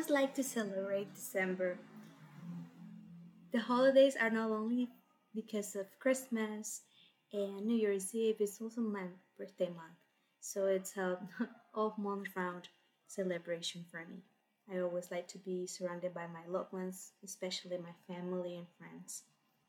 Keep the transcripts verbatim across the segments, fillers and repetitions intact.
always like to celebrate December. The holidays are not only because of Christmas and New Year's Eve, it's also my birthday month. So it's a all month round celebration for me. I always like to be surrounded by my loved ones, especially my family and friends.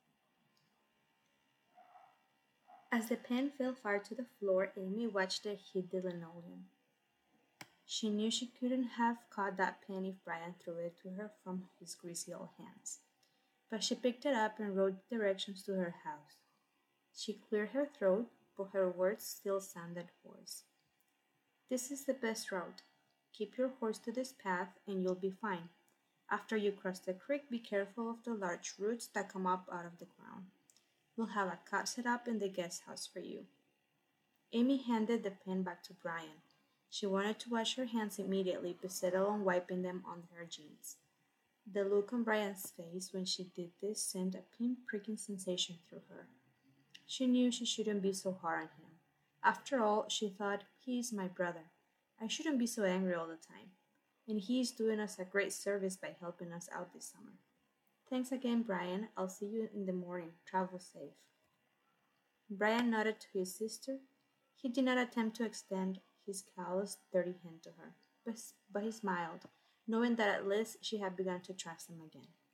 As the pen fell far to the floor, Amy watched it hit the linoleum. She knew she couldn't have caught that pen if Brian threw it to her from his greasy old hands. But she picked it up and wrote directions to her house. She cleared her throat, but her words still sounded hoarse. This is the best route. Keep your horse to this path and you'll be fine. After you cross the creek, be careful of the large roots that come up out of the ground. We'll have a cot set up in the guest house for you. Amy handed the pen back to Brian. She wanted to wash her hands immediately, but settled on wiping them on her jeans. The look on Brian's face when she did this sent a pin-pricking sensation through her. She knew she shouldn't be so hard on him. After all, she thought, he is my brother. I shouldn't be so angry all the time. And he is doing us a great service by helping us out this summer. Thanks again, Brian. I'll see you in the morning. Travel safe. Brian nodded to his sister. He did not attempt to extend his callous, dirty hand to her, but, but he smiled, knowing that at least she had begun to trust him again.